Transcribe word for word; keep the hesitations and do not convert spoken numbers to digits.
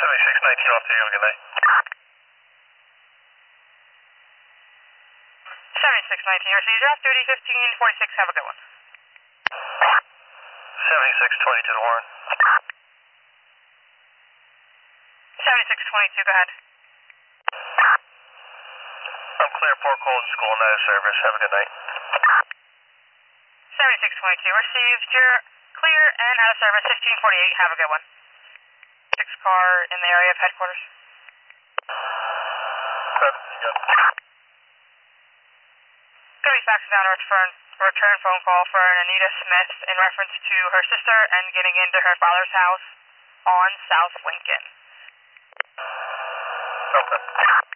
seventy-six nineteen off to you. Good night. seventy-six nineteen, received off duty fifteen forty-six. Have a good one. seventy-six twenty-two to Warren. seventy-six twenty-two, go ahead. I'm clear, Port Cold School, not a service. Have a good night. seventy-six twenty-two, received. You're clear and out of service. fifteen forty-eight, have a good one. Six car in the area of headquarters. Good. Good. Gonna be faxing down a return, return phone call for an Anita Smith in reference to her sister and getting into her father's house on South Lincoln. Okay.